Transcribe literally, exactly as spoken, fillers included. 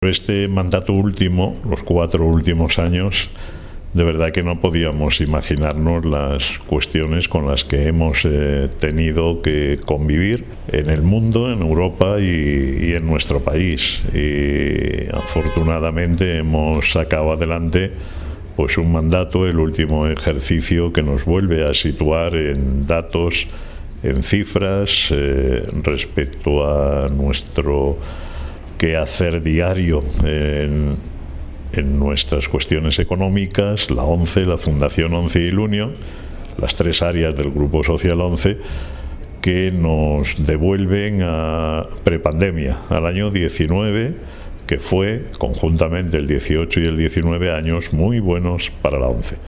Este mandato último, los cuatro últimos años, de verdad que no podíamos imaginarnos las cuestiones con las que hemos eh, tenido que convivir en el mundo, en Europa y, y en nuestro país. Y afortunadamente hemos sacado adelante pues un mandato, el último ejercicio, que nos vuelve a situar en datos, en cifras, eh, respecto a nuestro quehacer diario en, en nuestras cuestiones económicas, la ONCE, la Fundación ONCE y Ilunio, las tres áreas del Grupo Social ONCE, que nos devuelven a prepandemia, al año diecinueve, que fue conjuntamente el dieciocho y el diecinueve años muy buenos para la ONCE.